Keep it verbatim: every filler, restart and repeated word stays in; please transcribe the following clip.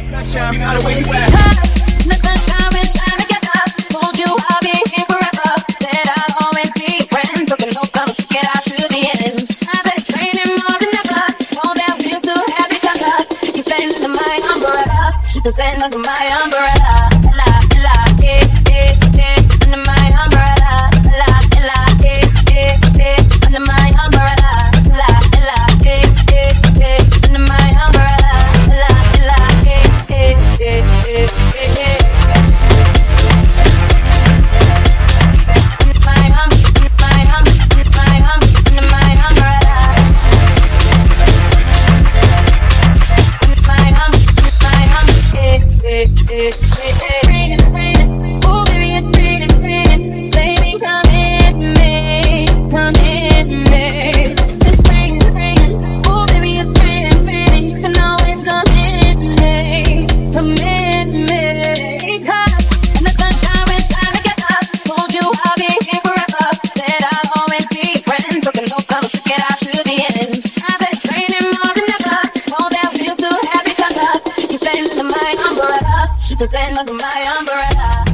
Sunshine, no matter where you at. The sunshine will shine together. Told you I'll be here forever. Said I'll always be your friend. Took an oath, gonna stick it out to the end. I bet it's raining more than ever. Know that we'll still have each other. You stand under my umbrella. You stand under my umbrella. La la, eh eh eh. Under my umbrella. La la, eh eh eh. Under my umbrella. La la, eh eh eh. Under my umbrella. La la, eh eh eh eh eh. My um, my um, my um, under my umbrella. My um, my um, eh eh eh eh. Raining, raining, oh baby it's raining, raining. Baby come in me, come in me. It's raining, raining, oh baby it's raining, raining. You can always come in me, come in me. Cause and the sunshine will shine together. Told you I'll be here forever. Said I'll always be your friend. Took an oath, gonna stick it out to the end. I bet it's raining more than ever. Know that we'll still have each other. You stand under my umbrella. You stand under my umbrella.